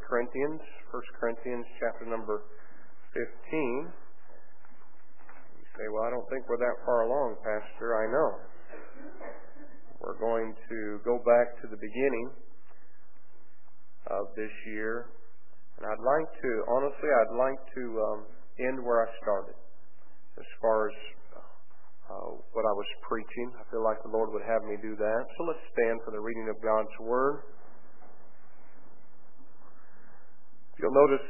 Corinthians. 1 Corinthians chapter number 15. You say, well, I don't think we're that far along, Pastor. I know. We're going to go back to the beginning of this year. And I'd like to end where I started as far as what I was preaching. I feel like the Lord would have me do that. So let's stand for the reading of God's Word. You'll notice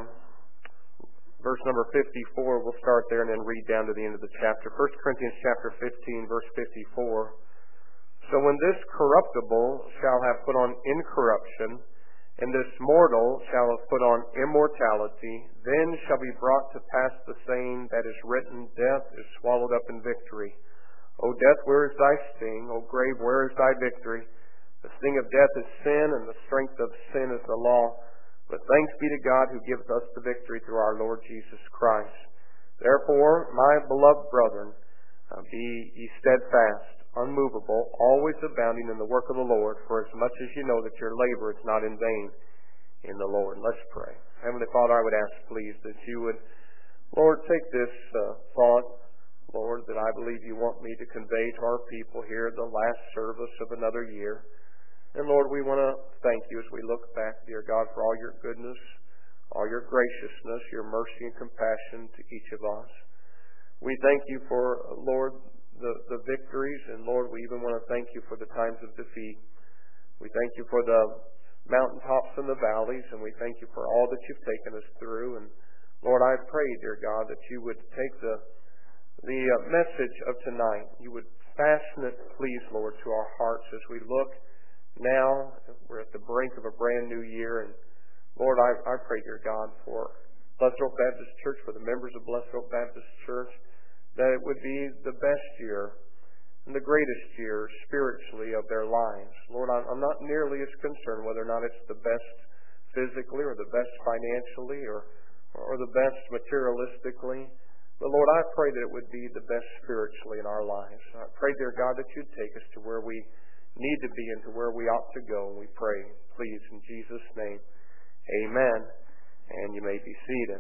verse number 54, we'll start there and then read down to the end of the chapter. 1 Corinthians chapter 15, verse 54. So when this corruptible shall have put on incorruption, and this mortal shall have put on immortality, then shall be brought to pass the saying that is written, Death is swallowed up in victory. O death, where is thy sting? O grave, where is thy victory? The sting of death is sin, and the strength of sin is the law. But thanks be to God who giveth us the victory through our Lord Jesus Christ. Therefore, my beloved brethren, be ye steadfast, unmovable, always abounding in the work of the Lord, for as much as you know that your labor is not in vain in the Lord. Let's pray. Heavenly Father, I would ask, please, that you would, Lord, take this thought, Lord, that I believe you want me to convey to our people here the last service of another year. And Lord, we want to thank you as we look back, dear God, for all your goodness, all your graciousness, your mercy and compassion to each of us. We thank you for, Lord, the victories, and Lord, we even want to thank you for the times of defeat. We thank you for the mountaintops and the valleys, and we thank you for all that you've taken us through. And Lord, I pray, dear God, that you would take the message of tonight. You would fasten it, please, Lord, to our hearts as we look. Now, we're at the brink of a brand new year, and Lord, I pray, dear God, for Blessed Oak Baptist Church, for the members of Blessed Oak Baptist Church, that it would be the best year and the greatest year spiritually of their lives. Lord, I'm not nearly as concerned whether or not it's the best physically or the best financially or the best materialistically. But Lord, I pray that it would be the best spiritually in our lives. I pray, dear God, that you'd take us to where we need to be and to where we ought to go. We pray, please, in Jesus' name. Amen. And you may be seated.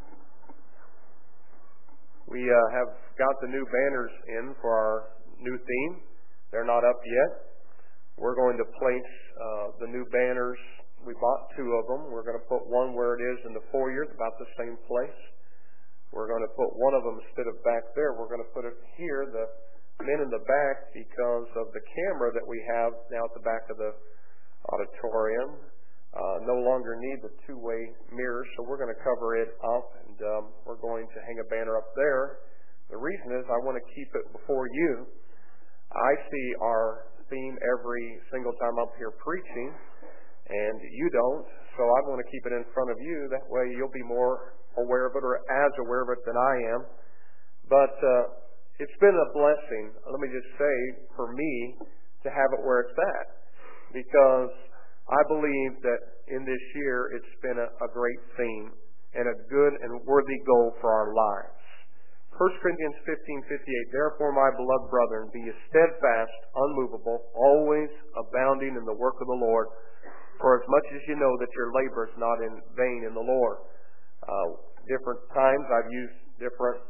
We have got the new banners in for our new theme. They're not up yet. We're going to place the new banners. We bought two of them. We're going to put one where it is in the foyer, about the same place. We're going to put one of them instead of back there. We're going to put it here, the men in the back, because of the camera that we have now at the back of the auditorium. No longer need the two-way mirror, so we're going to cover it up, and we're going to hang a banner up there. The reason is I want to keep it before you. I see our theme every single time I'm here preaching, and you don't, so I want to keep it in front of you. That way you'll be more aware of it, or as aware of it than I am. But it's been a blessing, let me just say, for me to have it where it's at, because I believe that in this year it's been a great theme and a good and worthy goal for our lives. 1 Corinthians 15:58, Therefore, my beloved brethren, be ye steadfast, unmovable, always abounding in the work of the Lord, for as much as you know that your labor is not in vain in the Lord. Different times I've used different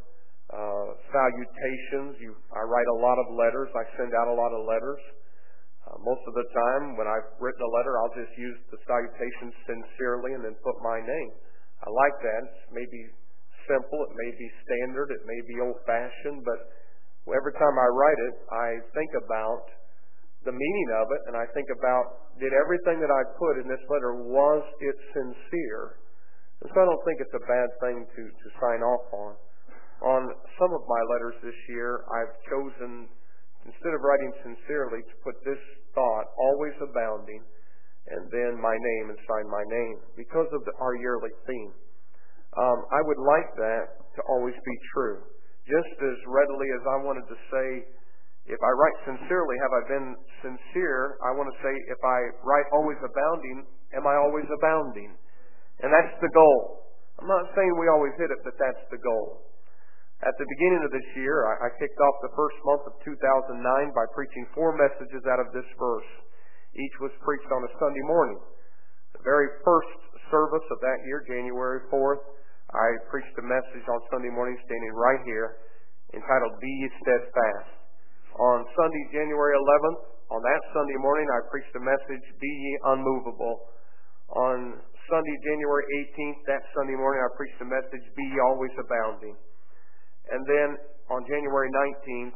salutations. I write a lot of letters. I send out a lot of letters. Most of the time, when I've written a letter, I'll just use the salutation sincerely and then put my name. I like that. It may be simple, it may be standard, it may be old-fashioned, but every time I write it, I think about the meaning of it, and I think about, did everything that I put in this letter, was it sincere? And so I don't think it's a bad thing to sign off on. On some of my letters this year, I've chosen, instead of writing sincerely, to put this thought, always abounding, and then my name, and sign my name, because of our yearly theme. I would like that to always be true. Just as readily as I wanted to say, if I write sincerely, have I been sincere? I want to say, if I write always abounding, am I always abounding? And that's the goal. I'm not saying we always hit it, but that's the goal. At the beginning of this year, I kicked off the first month of 2009 by preaching 4 messages out of this verse. Each was preached on a Sunday morning. The very first service of that year, January 4th, I preached a message on Sunday morning standing right here entitled, Be Ye Steadfast. On Sunday, January 11th, on that Sunday morning, I preached a message, Be Ye Unmovable. On Sunday, January 18th, that Sunday morning, I preached a message, Be Ye Always Abounding. And then on January 19th,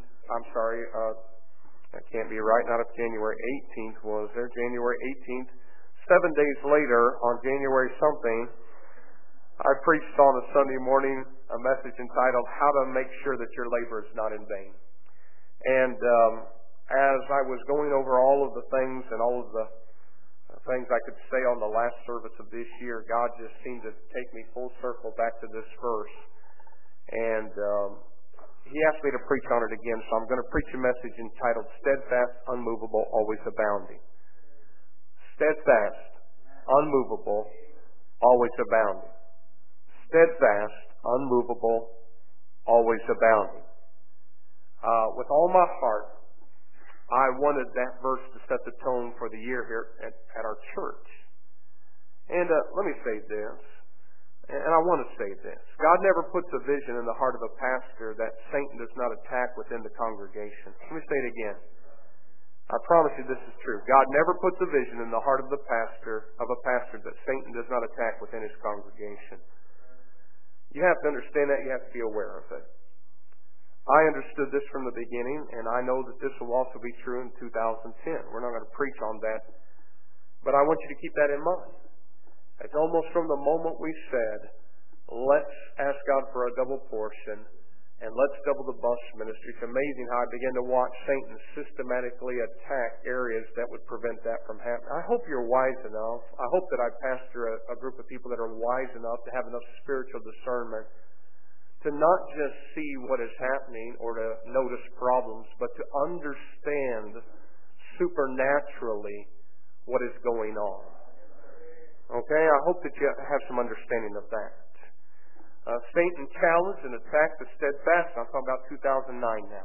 that can't be right, not if January 18th was there. January 18th, 7 days later, on January something, I preached on a Sunday morning a message entitled, How to Make Sure That Your Labor is Not in Vain. And as I was going over all of the things and all of the things I could say on the last service of this year, God just seemed to take me full circle back to this verse. And He asked me to preach on it again, so I'm going to preach a message entitled, Steadfast, Unmovable, Always Abounding. Steadfast, unmovable, always abounding. Steadfast, unmovable, always abounding. With all my heart, I wanted that verse to set the tone for the year here at our church. And let me say this, and I want to say this. God never puts a vision in the heart of a pastor that Satan does not attack within the congregation. Let me say it again. I promise you this is true. God never puts a vision in the heart of a pastor that Satan does not attack within his congregation. You have to understand that. You have to be aware of it. I understood this from the beginning, and I know that this will also be true in 2010. We're not going to preach on that, but I want you to keep that in mind. It's almost from the moment we said, let's ask God for a double portion, and let's double the bus ministry. It's amazing how I began to watch Satan systematically attack areas that would prevent that from happening. I hope you're wise enough. I hope that I pastor a group of people that are wise enough to have enough spiritual discernment to not just see what is happening or to notice problems, but to understand supernaturally what is going on. Okay? I hope that you have some understanding of that. Satan challenged and attacked the steadfast. I'm talking about 2009 now.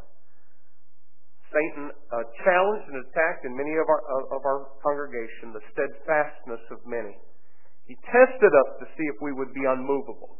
Satan challenged and attacked in many of our congregation the steadfastness of many. He tested us to see if we would be unmovable.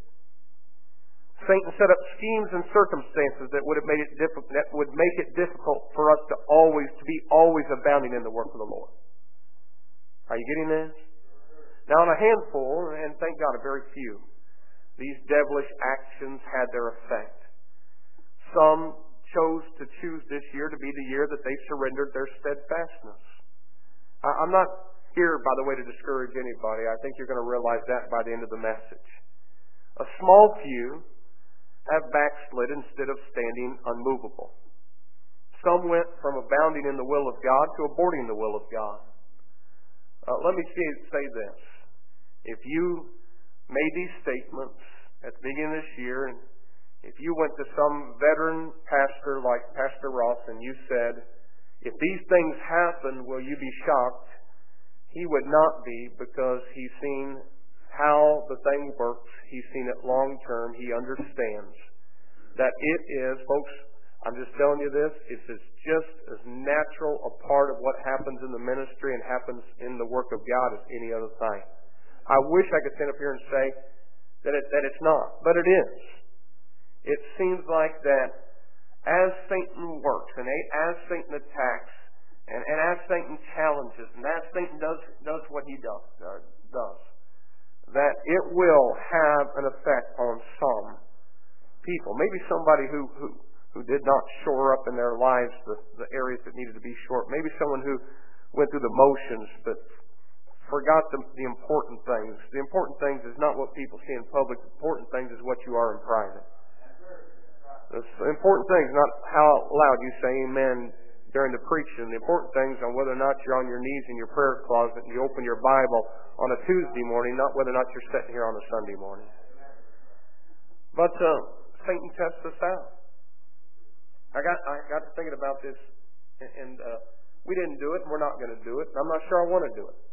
Satan set up schemes and circumstances that would make it difficult for us to be always abounding in the work of the Lord. Are you getting this? Now, on a handful, and thank God, a very few, these devilish actions had their effect. Some chose to choose this year to be the year that they surrendered their steadfastness. I'm not here, by the way, to discourage anybody. I think you're going to realize that by the end of the message. A small few have backslid instead of standing unmovable. Some went from abounding in the will of God to aborting the will of God. Let me say this. If you made these statements at the beginning of this year, and if you went to some veteran pastor like Pastor Ross and you said, if these things happen, will you be shocked? He would not be, because he's seen how the thing works. He's seen it long term. He understands that it is, folks, I'm just telling you this, it's just as natural a part of what happens in the ministry and happens in the work of God as any other thing. I wish I could stand up here and say that it's not, but it is. It seems like that as Satan works and as Satan attacks and as Satan challenges and as Satan does what he does, that it will have an effect on some people. Maybe somebody who did not shore up in their lives the areas that needed to be shored. Maybe someone who went through the motions but forgot the important things. The important things is not what people see in public. The important things is what you are in private. The important things is not how loud you say amen during the preaching. The important things are whether or not you're on your knees in your prayer closet and you open your Bible on a Tuesday morning, not whether or not you're sitting here on a Sunday morning. But Satan tests us out. I got to thinking about this, and we didn't do it, and we're not going to do it, and I'm not sure I want to do it.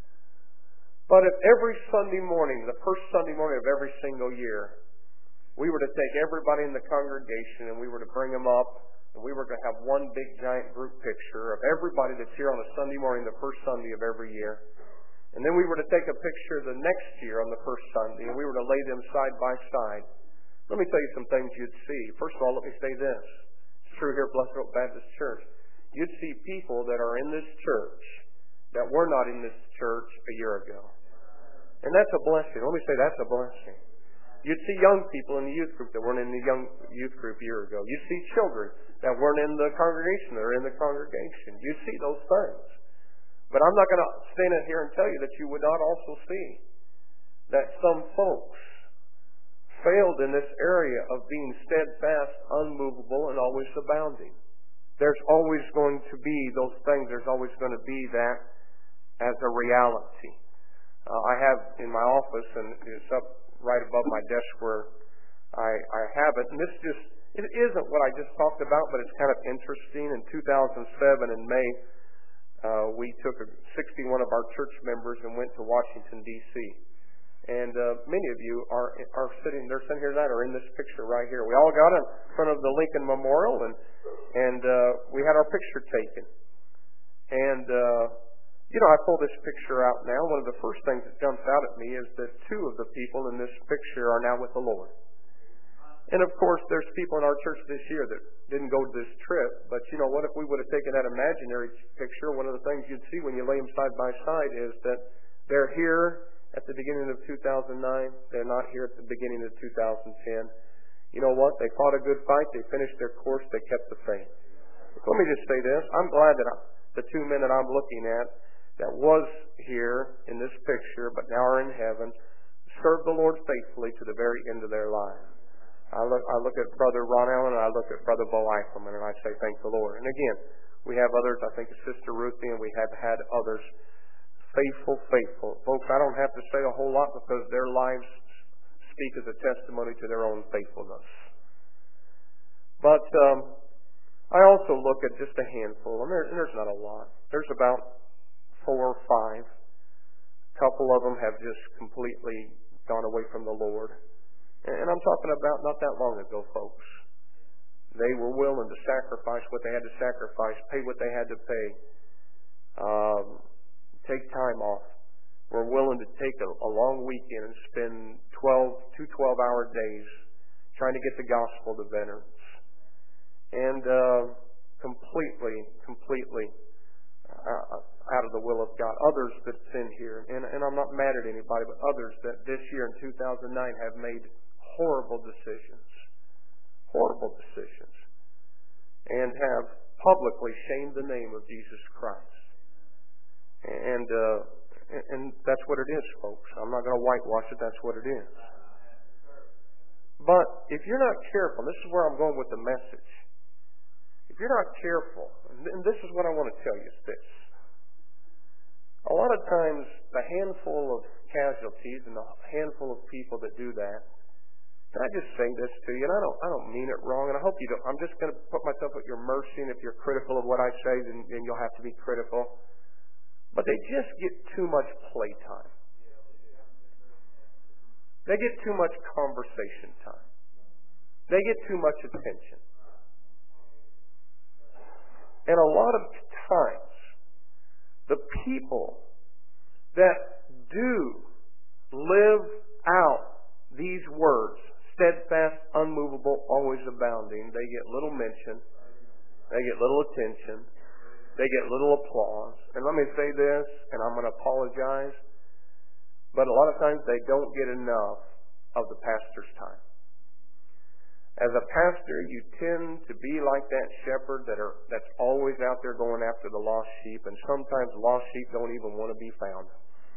But if every Sunday morning, the first Sunday morning of every single year, we were to take everybody in the congregation and we were to bring them up, and we were to have one big giant group picture of everybody that's here on a Sunday morning, the first Sunday of every year, And then we were to take a picture the next year on the first Sunday, and we were to lay them side by side. Let me tell you some things you'd see. First of all, let me say this. It's true here at Blessed Oak Baptist Church. You'd see people that are in this church that were not in this church a year ago. And that's a blessing. Let me say that's a blessing. You'd see young people in the youth group that weren't in the young youth group a year ago. You'd see children that weren't in the congregation that are in the congregation. You'd see those things. But I'm not going to stand in here and tell you that you would not also see that some folks failed in this area of being steadfast, unmovable, and always abounding. There's always going to be those things. There's always going to be that as a reality. I have in my office, and it's up right above my desk where I have it. And it isn't what I just talked about, but it's kind of interesting. In 2007, in May, we took 61 of our church members and went to Washington, D.C. And many of you are sitting here tonight, or in this picture right here. We all got in front of the Lincoln Memorial, and we had our picture taken. And I pull this picture out now. One of the first things that jumps out at me is that two of the people in this picture are now with the Lord. And of course, there's people in our church this year that didn't go to this trip. But you know what? If we would have taken that imaginary picture, one of the things you'd see when you lay them side by side is that they're here at the beginning of 2009. They're not here at the beginning of 2010. You know what? They fought a good fight. They finished their course. They kept the faith. Let me just say this. I'm glad that the two men that I'm looking at that was here in this picture but now are in heaven served the Lord faithfully to the very end of their lives. I look at Brother Ron Allen and I look at Brother Bo Eichelman, and I say thank the Lord. And again, we have others. I think Sister Ruthie, and we have had others. Faithful. Folks, I don't have to say a whole lot because their lives speak as a testimony to their own faithfulness. But I also look at just a handful, and there's not a lot. There's about 4 or 5. A couple of them have just completely gone away from the Lord. And I'm talking about not that long ago, folks. They were willing to sacrifice what they had to sacrifice, pay what they had to pay, take time off. Were willing to take a long weekend and spend 2 12-hour days trying to get the gospel to veterans. And completely out of the will of God. Others that's in here, and I'm not mad at anybody, but others that this year in 2009 have made horrible decisions, and have publicly shamed the name of Jesus Christ. And that's what it is, folks. I'm not going to whitewash it. That's what it is. But if you're not careful, this is where I'm going with the message. If you're not careful, and this is what I want to tell you, is this. A lot of times, the handful of casualties and the handful of people that do that, can I just say this to you? And I don't mean it wrong, and I hope you don't. I'm just going to put myself at your mercy, and if you're critical of what I say, then you'll have to be critical. But they just get too much playtime. They get too much conversation time. They get too much attention. And a lot of times, the people that do live out these words, steadfast, unmovable, always abounding, they get little mention, they get little attention, they get little applause. And let me say this, and I'm going to apologize, but a lot of times they don't get enough of the pastor's time. As a pastor, you tend to be like that shepherd that's always out there going after the lost sheep, and sometimes lost sheep don't even want to be found.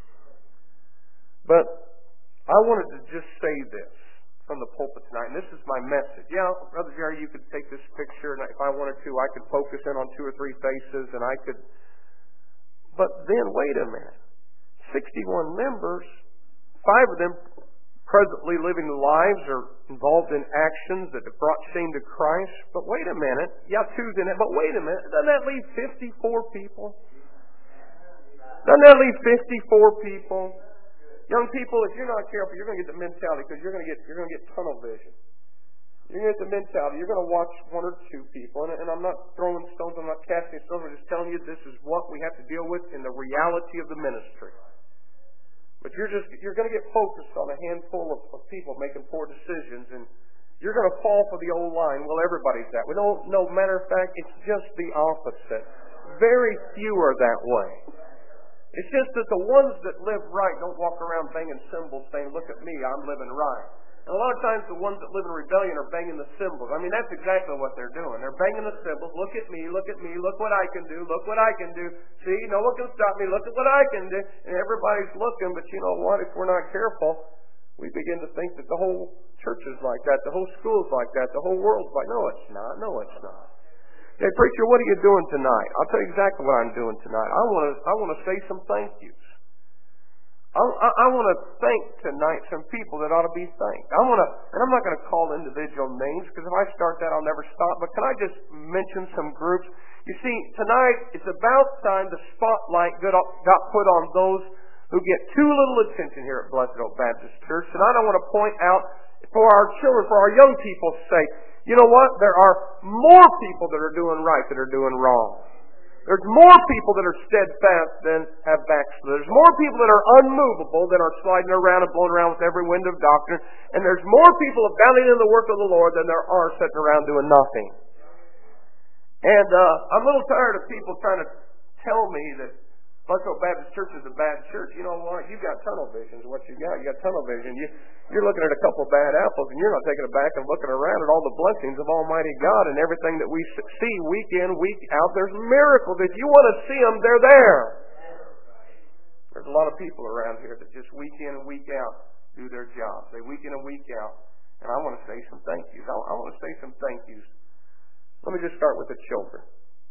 But I wanted to just say this from the pulpit tonight, and this is my message. Yeah, Brother Jerry, you could take this picture, and if I wanted to, I could focus in on 2 or 3 faces, and I could... But then, wait a minute. 61 members, 5 of them presently living lives or involved in actions that have brought shame to Christ. But wait a minute. Yeah, 2's in it, but wait a minute. Doesn't that leave 54 people? Doesn't that leave 54 people? Young people, if you're not careful, you're going to get the mentality, because you're going to get tunnel vision. You're going to get the mentality. You're going to watch 1 or 2 people, and I'm not throwing stones. I'm not casting stones. I'm just telling you this is what we have to deal with in the reality of the ministry. But you're going to get focused on a handful of people making poor decisions, and you're going to fall for the old line. Well, everybody's that way. No, matter of fact, it's just the opposite. Very few are that way. It's just that the ones that live right don't walk around banging cymbals saying, look at me, I'm living right. And a lot of times the ones that live in rebellion are banging the cymbals. I mean, that's exactly what they're doing. They're banging the cymbals. Look at me, look what I can do, look what I can do. See, no one can stop me, look at what I can do. And everybody's looking, but you know what? If we're not careful, we begin to think that the whole church is like that, the whole school's like that, the whole world's like, no, it's not. No, it's not. Hey, preacher, what are you doing tonight? I'll tell you exactly what I'm doing tonight. I want to say some thank yous. I want to thank tonight some people that ought to be thanked. And I'm not going to call individual names, because if I start that, I'll never stop. But can I just mention some groups? You see, tonight it's about time the spotlight got put on those who get too little attention here at Blessed Oak Baptist Church. Tonight I want to point out, for our children, for our young people's sake, you know what? There are more people that are doing right than are doing wrong. There's more people that are steadfast than have backslid. There's more people that are unmovable than are sliding around and blowing around with every wind of doctrine. And there's more people abounding in the work of the Lord than there are sitting around doing nothing. And I'm a little tired of people trying to tell me that Blessed Oak Baptist Church is a bad church. You know what? You've got tunnel vision is what you got. You got tunnel vision. You're looking at a couple of bad apples, and you're not taking it back and looking around at all the blessings of Almighty God and everything that we see week in, week out. There's miracles. If you want to see them, they're there. There's a lot of people around here that just week in and week out do their jobs. They week in and week out. And I want to say some thank yous. I want to say some thank yous. Let me just start with the children.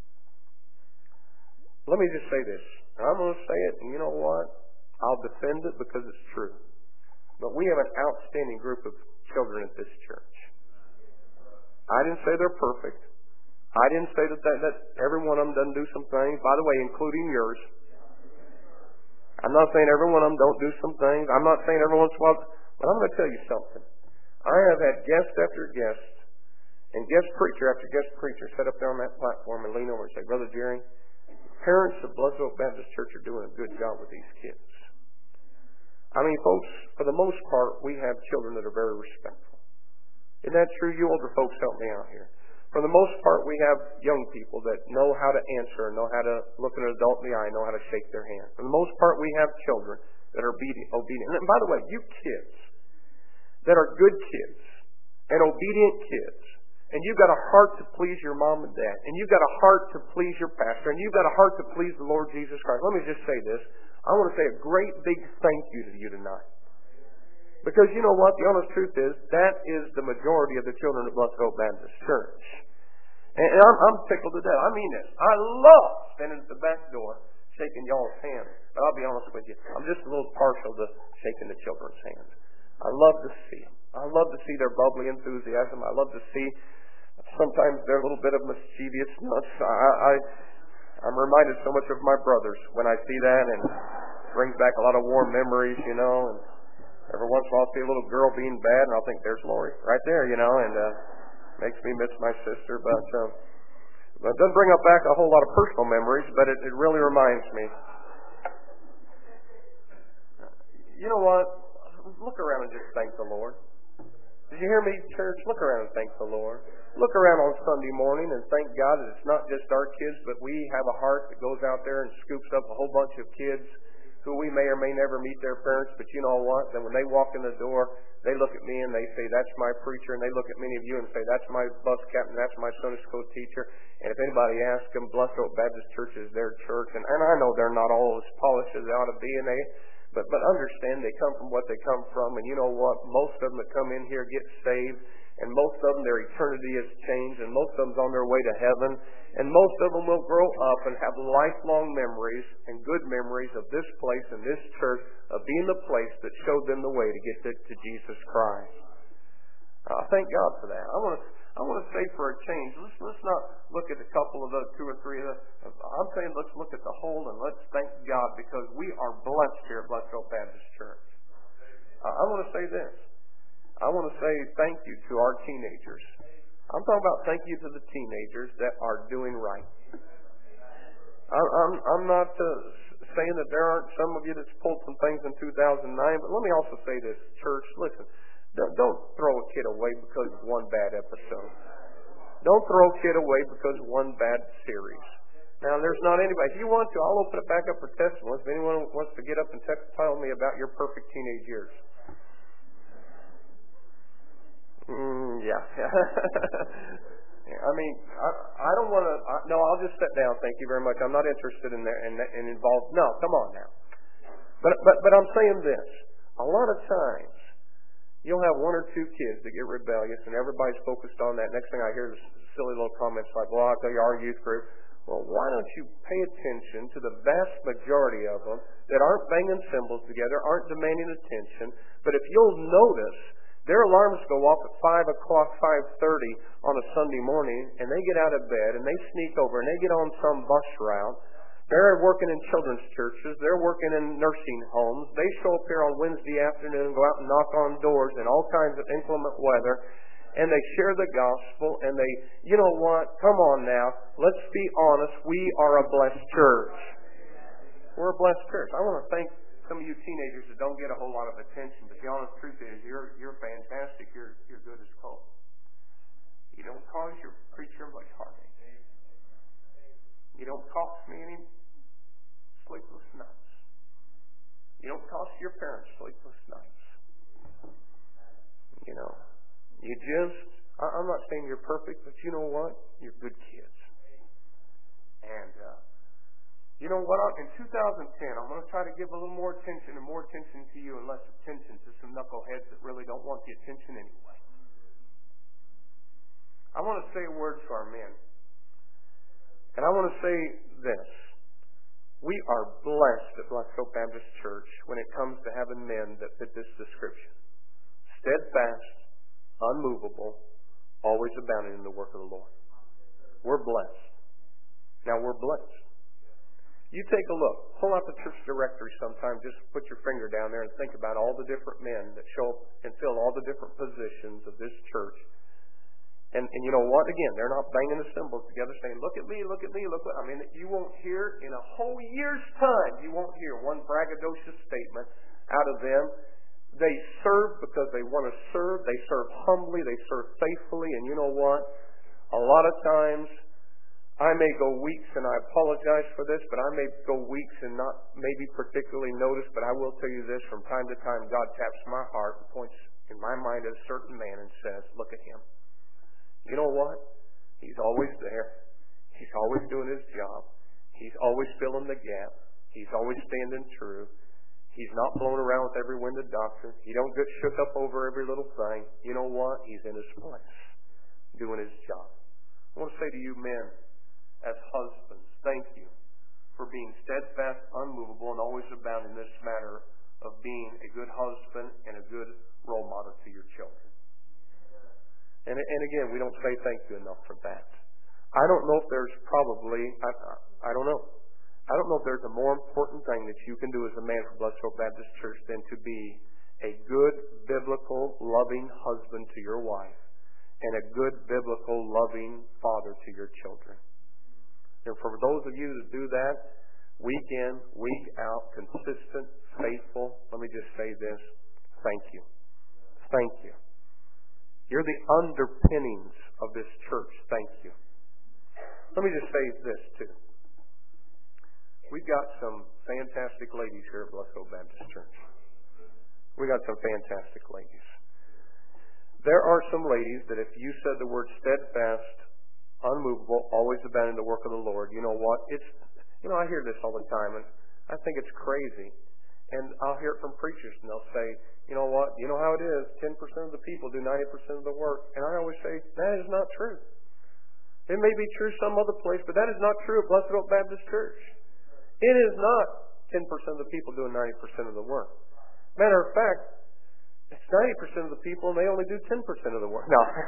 Let me just say this. I'm going to say it, and you know what? I'll defend it because it's true. But we have an outstanding group of children at this church. I didn't say they're perfect. I didn't say that every one of them doesn't do some things. By the way, including yours. I'm not saying every one of them don't do some things. I'm not saying every once in a while. But I'm going to tell you something. I have had guest after guest and guest preacher after guest preacher sit up there on that platform and lean over and say, Brother Jerry, parents of Blessed Oak Baptist Church are doing a good job with these kids. I mean, folks, for the most part, we have children that are very respectful. Isn't that true? You older folks, help me out here. For the most part, we have young people that know how to answer, know how to look an adult in the eye, know how to shake their hand. For the most part, we have children that are obedient. And by the way, you kids that are good kids and obedient kids, and you've got a heart to please your mom and dad, and you've got a heart to please your pastor, and you've got a heart to please the Lord Jesus Christ. Let me just say this. I want to say a great big thank you to you tonight. Because you know what? The honest truth is, that is the majority of the children of Blessed Oak Baptist Church. And I'm tickled to death. I mean this. I love standing at the back door shaking y'all's hands. But I'll be honest with you, I'm just a little partial to shaking the children's hands. I love to see them. I love to see their bubbly enthusiasm. I love to see sometimes their little bit of mischievousness. I'm reminded so much of my brothers when I see that, and it brings back a lot of warm memories, you know. And every once in a while I'll see a little girl being bad, and I'll think, there's Lori right there, you know, and makes me miss my sister. But it doesn't bring up back a whole lot of personal memories, but it really reminds me. You know what? Look around and just thank the Lord. Did you hear me, church? Look around and thank the Lord. Look around on Sunday morning and thank God that it's not just our kids, but we have a heart that goes out there and scoops up a whole bunch of kids who we may or may never meet their parents, but you know what? Then when they walk in the door, they look at me and they say, that's my preacher, and they look at many of you and say, that's my bus captain, that's my Sunday school teacher. And if anybody asks them, Blessed Oak Baptist Church is their church, and I know they're not all as polished as they ought to be, and but understand they come from what they come from, and you know what? Most of them that come in here get saved, and most of them, their eternity has changed, and most of them's on their way to heaven, and most of them will grow up and have lifelong memories and good memories of this place and this church, of being the place that showed them the way to get to Jesus Christ. Thank God for that. I want to say for a change, let's not look at a couple of those, two or three of them. I'm saying let's look at the whole, and let's thank God, because we are blessed here at Blessed Oak Baptist Church. I want to say this. I want to say thank you to our teenagers. I'm talking about thank you to the teenagers that are doing right. I'm not saying that there aren't some of you that's pulled some things in 2009, but let me also say this, church, listen, don't throw a kid away because of one bad episode. Don't throw a kid away because of one bad series. Now, there's not anybody. If you want to, I'll open it back up for testimonies. If anyone wants to get up and tell me about your perfect teenage years. Yeah. I mean, I don't want to. No, I'll just sit down. Thank you very much. I'm not interested in that and involved. No, come on now. But I'm saying this. A lot of times, you'll have one or two kids that get rebellious, and everybody's focused on that. Next thing I hear is silly little comments like, "Well, I'll tell you, our youth group." Well, why don't you pay attention to the vast majority of them that aren't banging cymbals together, aren't demanding attention, but if you'll notice, their alarms go off at 5 o'clock, 5:30 on a Sunday morning, and they get out of bed, and they sneak over, and they get on some bus route. They're working in children's churches. They're working in nursing homes. They show up here on Wednesday afternoon and go out and knock on doors in all kinds of inclement weather, and they share the gospel, and they, you know what, come on now, let's be honest, we are a blessed church. We're a blessed church. I want to thank some of you teenagers that don't get a whole lot of attention, but the honest truth is you're fantastic. You're good as gold. You don't cause your preacher much heartache. You don't cost me any sleepless nights. You don't cost your parents sleepless nights. You know, you just, I'm not saying you're perfect, but you know what? You're good kids. And, you know what? In 2010, I'm going to try to give a little more attention to you and less attention to some knuckleheads that really don't want the attention anyway. I want to say a word to our men. And I want to say this. We are blessed at Blessed Hope Baptist Church when it comes to having men that fit this description. Steadfast, unmovable, always abounding in the work of the Lord. We're blessed. Now we're blessed. You take a look. Pull out the church directory sometime. Just put your finger down there and think about all the different men that show up and fill all the different positions of this church. And you know what? Again, they're not banging the cymbals together saying, look at me, look at me, look what... I mean, you won't hear in a whole year's time, you won't hear one braggadocious statement out of them. They serve because they want to serve. They serve humbly. They serve faithfully. And you know what? A lot of times, I may go weeks, and I apologize for this, but I may go weeks and not maybe particularly notice, but I will tell you this, from time to time, God taps my heart and points in my mind at a certain man and says, look at him. You know what? He's always there. He's always doing his job. He's always filling the gap. He's always standing true. He's not blown around with every wind of doctrine. He don't get shook up over every little thing. You know what? He's in his place, doing his job. I want to say to you men, as husbands, thank you for being steadfast, unmovable, and always abound in this matter of being a good husband and a good role model to your children. And again, we don't say thank you enough for that. I don't know if there's probably, I don't know. I don't know if there's a more important thing that you can do as a man for Blessed Hope Baptist Church than to be a good, biblical, loving husband to your wife and a good, biblical, loving father to your children. And for those of you that do that, week in, week out, consistent, faithful, let me just say this, thank you. Thank you. You're the underpinnings of this church. Thank you. Let me just say this too. We've got some fantastic ladies here at Blessed Hope Baptist Church. We got some fantastic ladies. There are some ladies that if you said the word steadfast, unmovable, always abounding in the work of the Lord, you know what? I hear this all the time, and I think it's crazy. And I'll hear it from preachers, and they'll say, you know what? You know how it is. 10% of the people do 90% of the work. And I always say, that is not true. It may be true some other place, but that is not true at Blessed Hope Baptist Church. It is not 10% of the people doing 90% of the work. Matter of fact, it's 90% of the people, and they only do 10% of the work.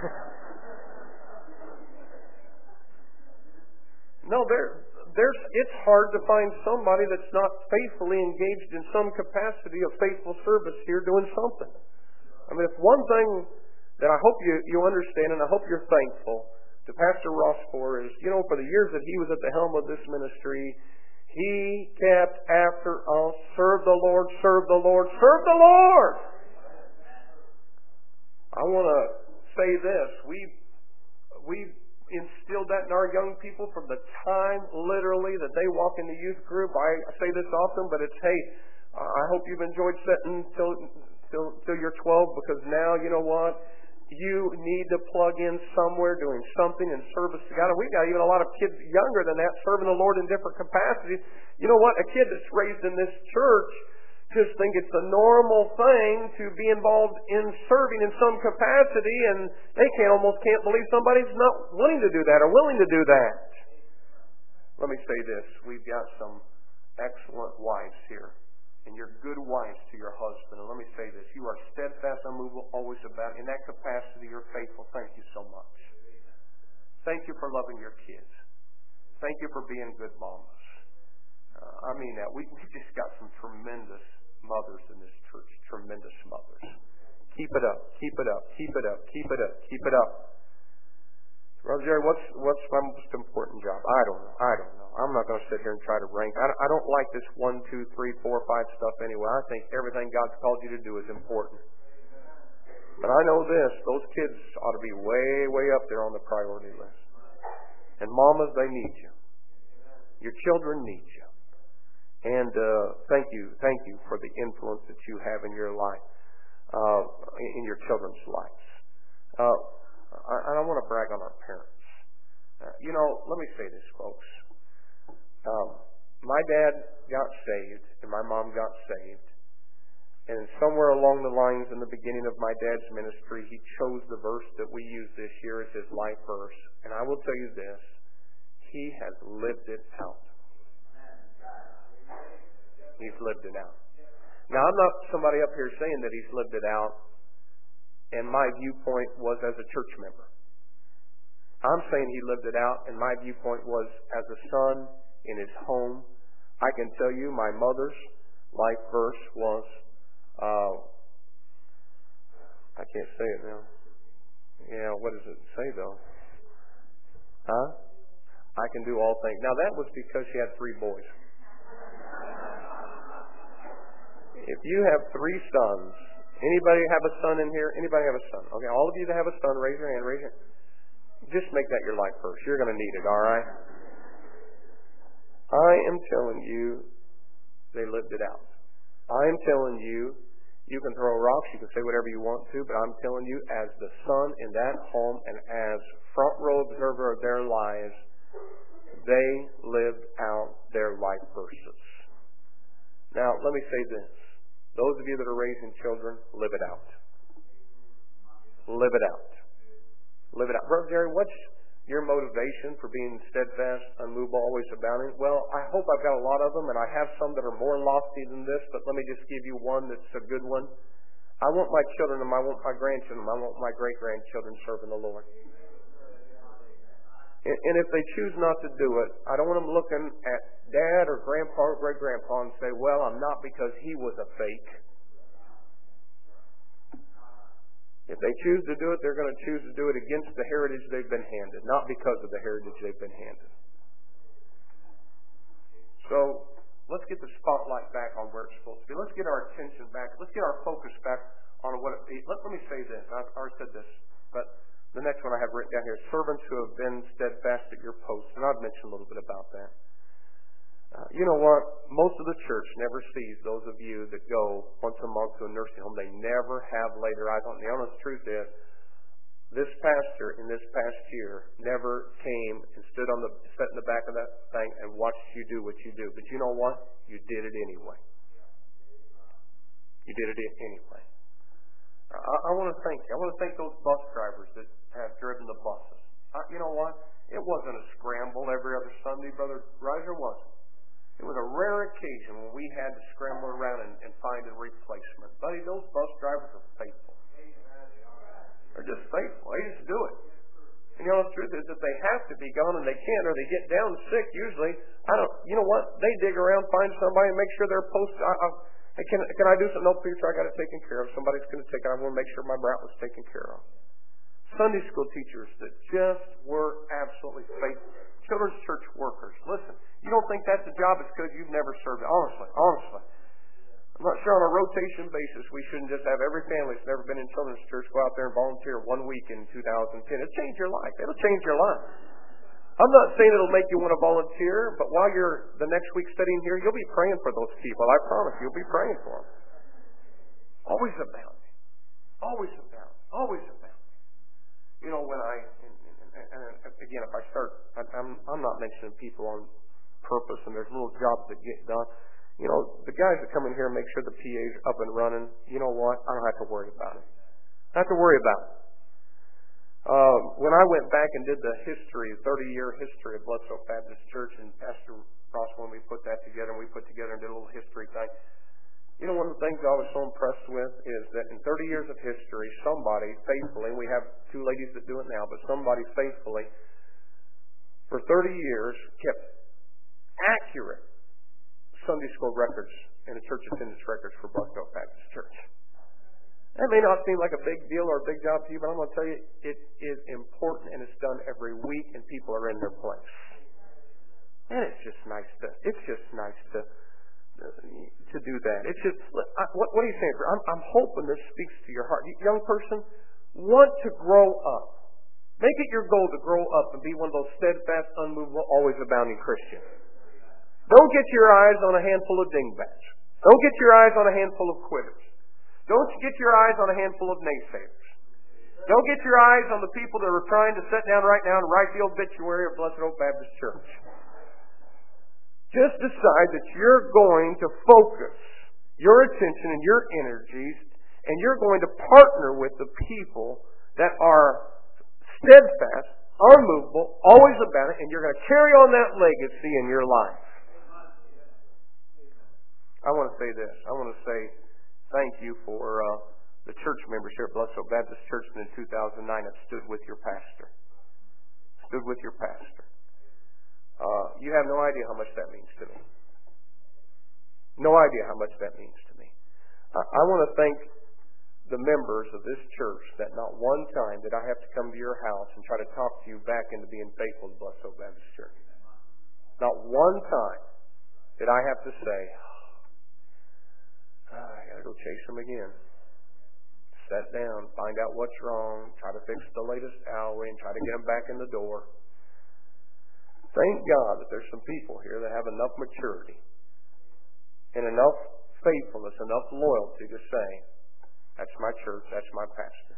No, it's hard to find somebody that's not faithfully engaged in some capacity of faithful service here doing something. I mean, if one thing that I hope you understand, and I hope you're thankful to Pastor Ross for is, for the years that he was at the helm of this ministry, He kept after us. Serve the Lord, serve the Lord, serve the Lord. I want to say this. We instilled that in our young people from the time, literally, that they walk in the youth group. I say this often, but it's, hey, I hope you've enjoyed sitting till you're 12, because now, you know what? You need to plug in somewhere doing something in service to God. And we've got even a lot of kids younger than that serving the Lord in different capacities. You know what? A kid that's raised in this church just think it's a normal thing to be involved in serving in some capacity, and they almost can't believe somebody's not willing to do that or willing to do that. Let me say this. We've got some excellent wives here, and you're good wives to your husband. And let me say this. You are steadfast, unmovable, always about. In that capacity, you're faithful. Thank you so much. Thank you for loving your kids. Thank you for being good mamas. I mean that. We just got some tremendous mothers in this church. Tremendous mothers. Keep it up. Keep it up. Keep it up. Keep it up. Keep it up. Brother Jerry, what's my most important job? I don't know. I'm not going to sit here and try to rank. I don't like this 1, 2, 3, 4, 5 stuff anyway. I think everything God's called you to do is important. But I know this. Those kids ought to be way, way up there on the priority list. And mamas, they need you. Your children need you. And thank you for the influence that you have in your life, in your children's lives. And I want to brag on our parents. Let me say this, folks. My dad got saved, and my mom got saved. And somewhere along the lines in the beginning of my dad's ministry, he chose the verse that we use this year as his life verse. And I will tell you this, he has lived it out. He's lived it out. Now, I'm not somebody up here saying that he's lived it out, and my viewpoint was as a church member. I'm saying he lived it out, and my viewpoint was as a son in his home. I can tell you my mother's life verse was, I can't say it now. Yeah, what does it say though? I can do all things. Now, that was because she had 3 boys. If you have 3 sons, anybody have a son in here? Anybody have a son? Okay, all of you that have a son, raise your hand, raise your hand. Just make that your life verse. You're going to need it, all right? I am telling you, they lived it out. I am telling you, you can throw rocks, you can say whatever you want to, but I'm telling you, as the son in that home and as front row observer of their lives, they lived out their life verses. Now, let me say this. Those of you that are raising children, live it out. Live it out. Live it out. Brother Jerry, what's your motivation for being steadfast, unmovable, always abounding? Well, I hope I've got a lot of them, and I have some that are more lofty than this, but let me just give you one that's a good one. I want my children and I want my grandchildren, I want my great-grandchildren serving the Lord. And if they choose not to do it, I don't want them looking at Dad or Grandpa or great-grandpa and say, well, I'm not because he was a fake. If they choose to do it, they're going to choose to do it against the heritage they've been handed, not because of the heritage they've been handed. So, let's get the spotlight back on where it's supposed to be. Let's get our attention back. Let's get our focus back on what it is. Let me say this. I've already said this, but the next one I have written down here, servants who have been steadfast at your post. And I've mentioned a little bit about that. You know what? Most of the church never sees those of you that go once a month to a nursing home. They never have laid their eyes on it. The honest truth is, this pastor in this past year never came and sat in the back of that thing and watched you do what you do. But you know what? You did it anyway. You did it anyway. I want to thank you. I want to thank those bus drivers that have driven the buses. You know what? It wasn't a scramble every other Sunday, Brother Roger, was it? It was a rare occasion when we had to scramble around and find a replacement. Buddy, those bus drivers are faithful. They're just faithful. They just do it. And the honest truth is that they have to be gone and they can't, or they get down sick usually. You know what? They dig around, find somebody, and make sure they're posted. Hey, can I do something? No, preacher, I got it taken care of. Somebody's going to take it. I want to make sure my brat was taken care of. Sunday school teachers that just were absolutely faithful. children's church workers. Listen, you don't think that's a job, it's because you've never served. Honestly. I'm not sure on a rotation basis we shouldn't just have every family that's never been in children's church go out there and volunteer 1 week in 2010. It'll change your life. It'll change your life. I'm not saying it'll make you want to volunteer, but while you're the next week studying here, you'll be praying for those people. I promise you'll be praying for them. Always abounding. Always abounding. Always abounding. You know, when again, if I start, I'm not mentioning people on purpose, and there's little jobs that get done. You know, the guys that come in here and make sure the PA's up and running, you know what? I don't have to worry about it. I have to worry about it. When I went back and did the 30-year history of Blood Soak Baptist Church, and Pastor Ross, when we put that together, and we put together and did a little history thing, you know, one of the things I was so impressed with is that in 30 years of history, somebody faithfully, and we have 2 ladies that do it now, but somebody faithfully, for 30 years, kept accurate Sunday school records and the church attendance records for Blood Soak Baptist Church. That may not seem like a big deal or a big job to you, but I'm going to tell you, it is important, and it's done every week, and people are in their place. And it's just nice to do that. It's just, what are you saying? I'm hoping this speaks to your heart. Young person, want to grow up. Make it your goal to grow up and be one of those steadfast, unmovable, always abounding Christians. Don't get your eyes on a handful of dingbats. Don't get your eyes on a handful of quitters. Don't get your eyes on a handful of naysayers. Don't get your eyes on the people that are trying to sit down right now and write the obituary of Blessed Hope Baptist Church. Just decide that you're going to focus your attention and your energies, and you're going to partner with the people that are steadfast, unmovable, always abounding, and you're going to carry on that legacy in your life. I want to say this. I want to say thank you for the church members here at Blessed Hope Baptist Church in 2009 that stood with your pastor. Stood with your pastor. You have no idea how much that means to me. No idea how much that means to me. I want to thank the members of this church that not one time did I have to come to your house and try to talk to you back into being faithful to Blessed Hope Baptist Church. Not one time did I have to say, I got to go chase them again. Sit down, find out what's wrong, try to fix the latest alleyway, and try to get them back in the door. Thank God that there's some people here that have enough maturity and enough faithfulness, enough loyalty to say, that's my church, that's my pastor.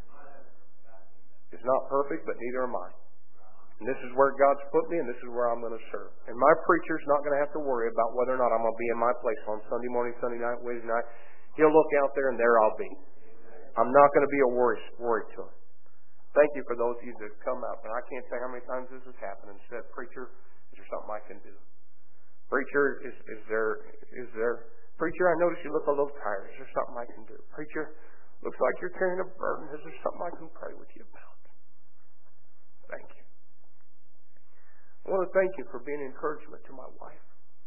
It's not perfect, but neither am I. And this is where God's put me, and this is where I'm going to serve. And my preacher's not going to have to worry about whether or not I'm going to be in my place on Sunday morning, Sunday night, Wednesday night. He'll look out there, and there I'll be. I'm not going to be a worry to him. Thank you for those of you that have come up. And I can't tell you how many times this has happened and said, Preacher, is there something I can do? Preacher, is there? Preacher, I notice you look a little tired. Is there something I can do? Preacher, looks like you're carrying a burden. Is there something I can pray with you about? Thank you. I want to thank you for being an encouragement to my wife.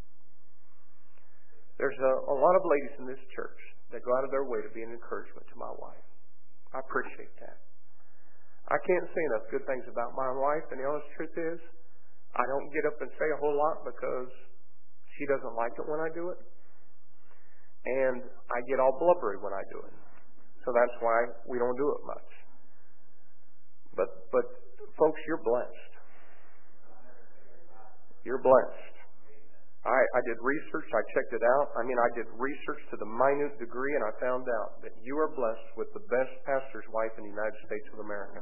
There's a lot of ladies in this church that go out of their way to be an encouragement to my wife. I appreciate that. I can't say enough good things about my wife, and the honest truth is, I don't get up and say a whole lot because she doesn't like it when I do it. And I get all blubbery when I do it. So that's why we don't do it much. But folks, you're blessed. You're blessed. I did research. I checked it out. I did research to the minute degree, and I found out that you are blessed with the best pastor's wife in the United States of America.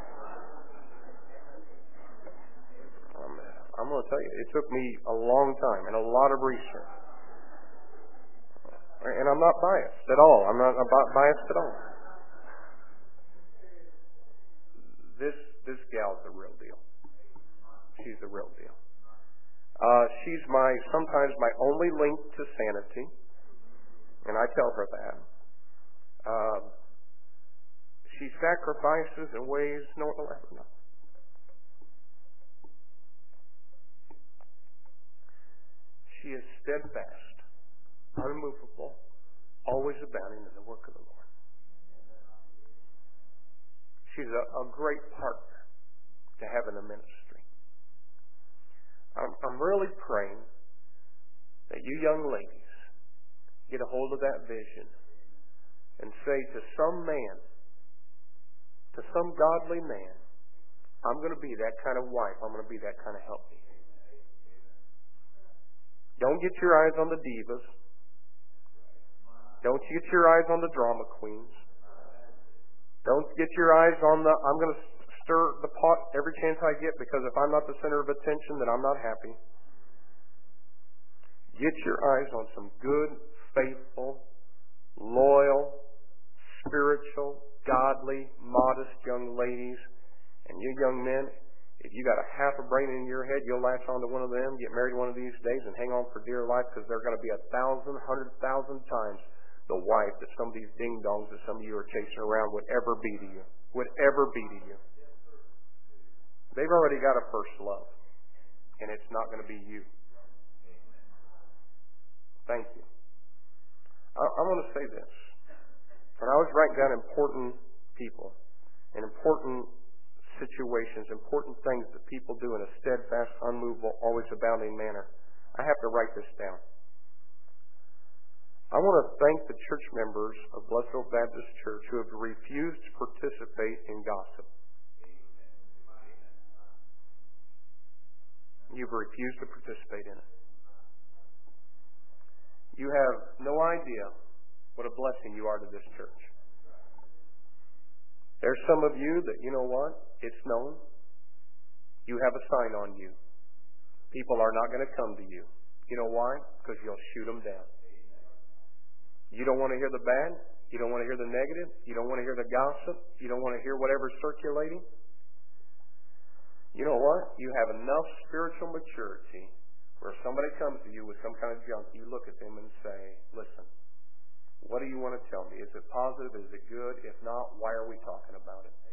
I'm going to tell you, it took me a long time and a lot of research. And I'm not biased at all. I'm not biased at all. This gal's the real deal. She's the real deal. She's sometimes my only link to sanity, and I tell her that. She sacrifices in ways no one will ever know. She is steadfast, unmovable, always abounding in the work of the Lord. She's a great partner to have in the ministry. I'm really praying that you young ladies get a hold of that vision and say to some man, to some godly man, I'm going to be that kind of wife. I'm going to be that kind of helpmate. Don't get your eyes on the divas. Don't get your eyes on the drama queens. Don't get your eyes on the, I'm going to stir the pot every chance I get, because if I'm not the center of attention, then I'm not happy. Get your eyes on some good, faithful, loyal, spiritual, godly, modest young ladies. And you young men, if you got a half a brain in your head, you'll latch on to one of them, get married one of these days, and hang on for dear life, because they're going to be 1,000, 100,000 times the wife that some of these ding-dongs that some of you are chasing around would ever be to you. Would ever be to you. They've already got a first love, and it's not going to be you. Thank you. I want to say this. When I was writing down important people and important situations, important things that people do in a steadfast, unmovable, always abounding manner, I have to write this down. I want to thank the church members of Blessed Hope Baptist Church who have refused to participate in gossip. You've refused to participate in it. You have no idea what a blessing you are to this church. There's some of you that, you know what? It's known. You have a sign on you. People are not going to come to you. You know why? Because you'll shoot them down. You don't want to hear the bad. You don't want to hear the negative. You don't want to hear the gossip. You don't want to hear whatever's circulating. You know what? You have enough spiritual maturity where if somebody comes to you with some kind of junk, you look at them and say, listen, what do you want to tell me? Is it positive? Is it good? If not, why are we talking about it?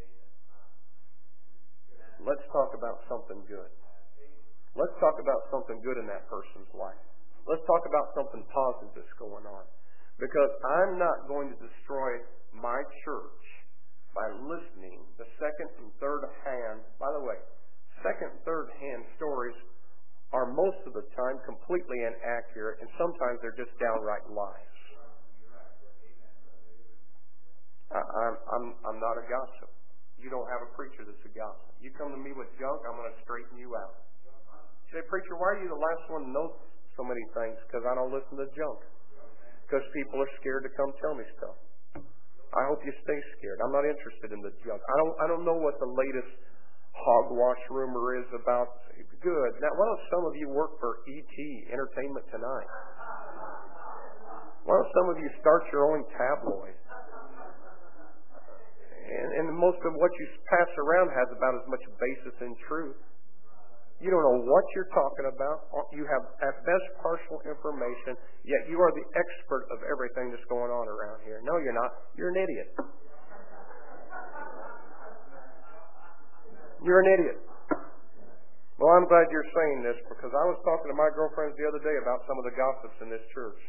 Let's talk about something good. Let's talk about something good in that person's life. Let's talk about something positive that's going on. Because I'm not going to destroy my church by listening to second and third hand. By the way, second and third hand stories are most of the time completely inaccurate, and sometimes they're just downright lies. I'm not a gossip. You don't have a preacher that's a gossip. You come to me with junk, I'm going to straighten you out. You say, preacher, why are you the last one to know so many things? Because I don't listen to junk. Because people are scared to come tell me stuff. I hope you stay scared. I'm not interested in the junk. I don't know what the latest hogwash rumor is about. Good. Now, why don't some of you work for ET, Entertainment Tonight? Why don't some of you start your own tabloid? And most of what you pass around has about as much basis in truth. You don't know what you're talking about. You have, at best, partial information, yet you are the expert of everything that's going on around here. No, you're not. You're an idiot. You're an idiot. Well, I'm glad you're saying this, because I was talking to my girlfriends the other day about some of the gossips in this church.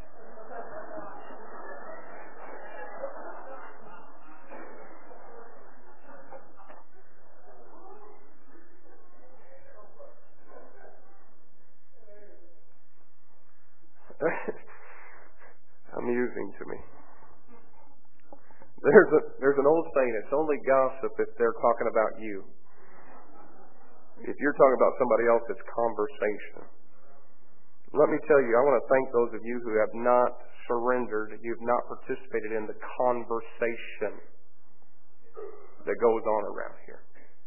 Amusing to me. There's an old saying, it's only gossip if they're talking about you. If you're talking about somebody else, it's conversation. Let me tell you, I want to thank those of you who have not surrendered, you've not participated in the conversation that goes on around here.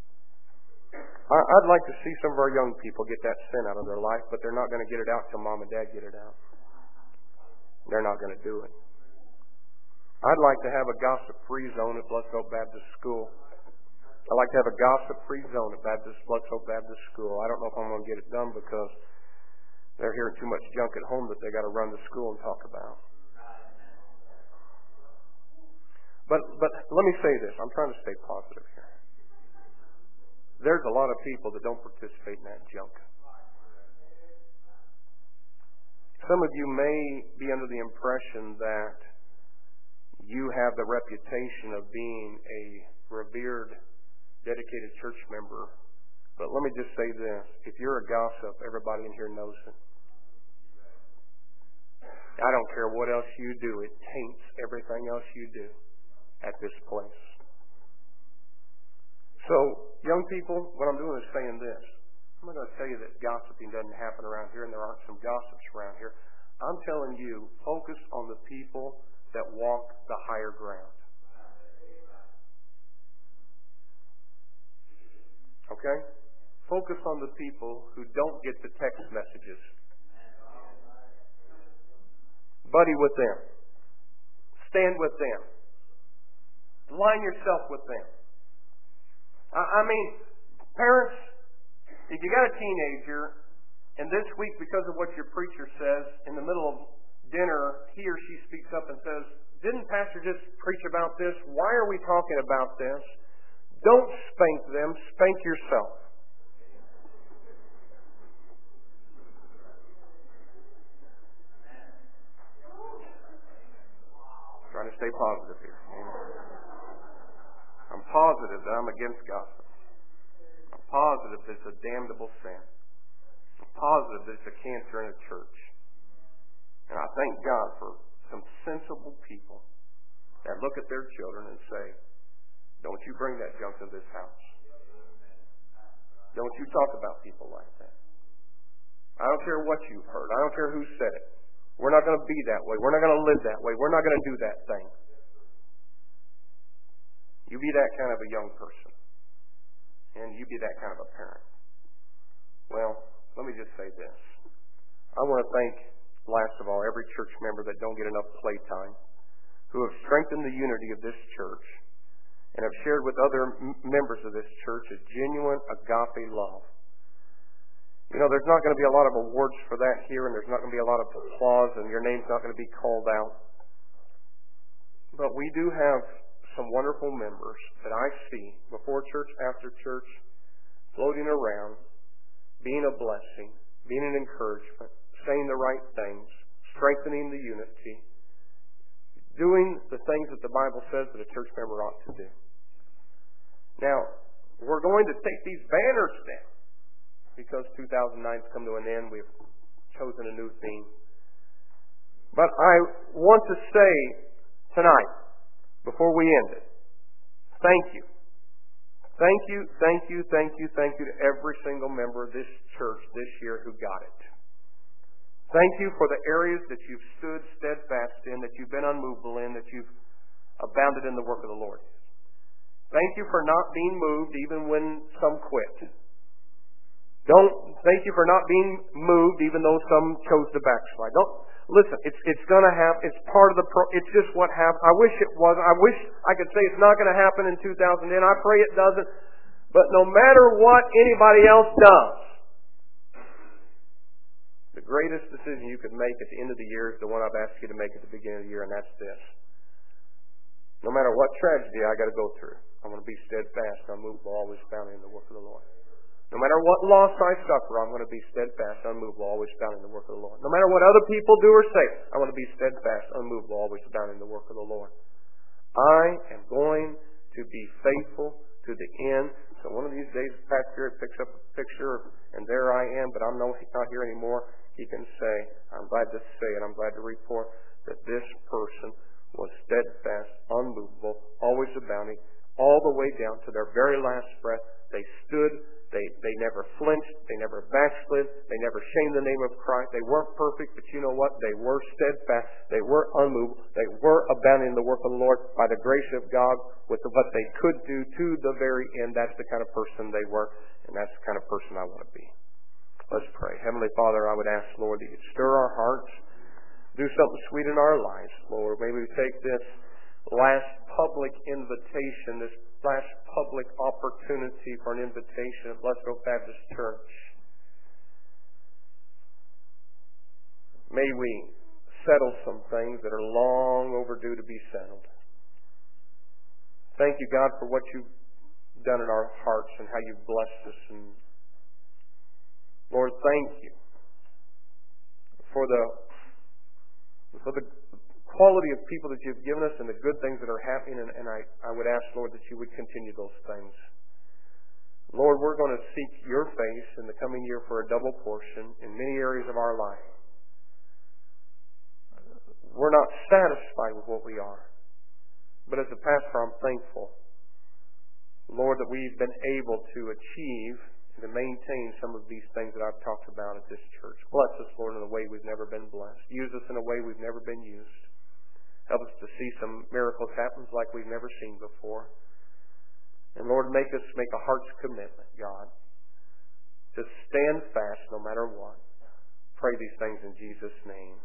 I'd like to see some of our young people get that sin out of their life, but they're not going to get it out till Mom and Dad get it out. They're not going to do it. I'd like to have a gossip-free zone at Blessed Hope Baptist School. I'd like to have a gossip-free zone at Blessed Hope Baptist School. I don't know if I'm going to get it done because they're hearing too much junk at home that they got to run to school and talk about. But let me say this. I'm trying to stay positive here. There's a lot of people that don't participate in that junk. Some of you may be under the impression that you have the reputation of being a revered, dedicated church member But let me just say this. If you're a gossip, everybody in here knows it. I don't care what else you do. It taints everything else you do at this place. So, young people, what I'm doing is saying this. I'm not going to tell you that gossiping doesn't happen around here and there aren't some gossips around here. I'm telling you, focus on the people that walk the higher ground. Okay? Focus on the people who don't get the text messages. Buddy with them. Stand with them. Line yourself with them. I mean, parents, if you got a teenager, and this week, because of what your preacher says, in the middle of dinner, he or she speaks up and says, "Didn't Pastor just preach about this? Why are we talking about this?" Don't spank them. Spank yourself. Trying to stay positive here. I'm positive that I'm against gossip. I'm positive that it's a damnable sin. I'm positive that it's a cancer in a church. And I thank God for some sensible people that look at their children and say, "Don't you bring that junk to this house. Don't you talk about people like that. I don't care what you've heard. I don't care who said it. We're not going to be that way. We're not going to live that way. We're not going to do that thing." You be that kind of a young person. And you be that kind of a parent. Well, let me just say this. I want to thank, last of all, every church member that don't get enough playtime, who have strengthened the unity of this church and have shared with other members of this church a genuine agape love. You know, there's not going to be a lot of awards for that here, and there's not going to be a lot of applause, and your name's not going to be called out. But we do have some wonderful members that I see before church, after church, floating around, being a blessing, being an encouragement, saying the right things, strengthening the unity, doing the things that the Bible says that a church member ought to do. Now, we're going to take these banners down because 2009's come to an end. We've chosen a new theme. But I want to say tonight, before we end it, thank you. Thank you, thank you, thank you, thank you to every single member of this church this year who got it. Thank you for the areas that you've stood steadfast in, that you've been unmovable in, that you've abounded in the work of the Lord. Thank you for not being moved even when some quit. Thank you for not being moved even though some chose to backslide. Listen, it's going to happen. It's part of it's just what happened. I wish it was. I wish I could say it's not going to happen in 2010. I pray it doesn't. But no matter what anybody else does, the greatest decision you could make at the end of the year is the one I've asked you to make at the beginning of the year, and that's this. No matter what tragedy I got to go through, I'm going to be steadfast, unmovable, always found in the work of the Lord. No matter what loss I suffer, I'm going to be steadfast, unmovable, always found in the work of the Lord. No matter what other people do or say, I'm going to be steadfast, unmovable, always found in the work of the Lord. I am going to be faithful to the end. So one of these days, Pastor Garrett picks up a picture, and there I am, but I'm not here anymore. He can say, I'm glad to say it, I'm glad to report that this person was steadfast, unmovable, always abounding, all the way down to their very last breath. They stood. They never flinched. They never backslid. They never shamed the name of Christ. They weren't perfect, but you know what? They were steadfast. They were unmovable. They were abounding in the work of the Lord by the grace of God with what they could do to the very end. That's the kind of person they were, and that's the kind of person I want to be. Let's pray. Heavenly Father, I would ask, Lord, that you'd stir our hearts, do something sweet in our lives, Lord. May we take this last public invitation, this last public opportunity for an invitation at Blessed Oak Baptist Church. May we settle some things that are long overdue to be settled. Thank you, God, for what you've done in our hearts and how you've blessed us. And Lord, thank you for the quality of people that you've given us and the good things that are happening, and I would ask, Lord, that you would continue those things. Lord, we're going to seek your face in the coming year for a double portion in many areas of our life. We're not satisfied with what we are. But as a pastor, I'm thankful, Lord, that we've been able to achieve and to maintain some of these things that I've talked about at this church. Bless us, Lord, in a way we've never been blessed. Use us in a way we've never been used. Help us to see some miracles happen like we've never seen before. And Lord, make us make a heart's commitment, God, to stand fast no matter what. Pray these things in Jesus' name.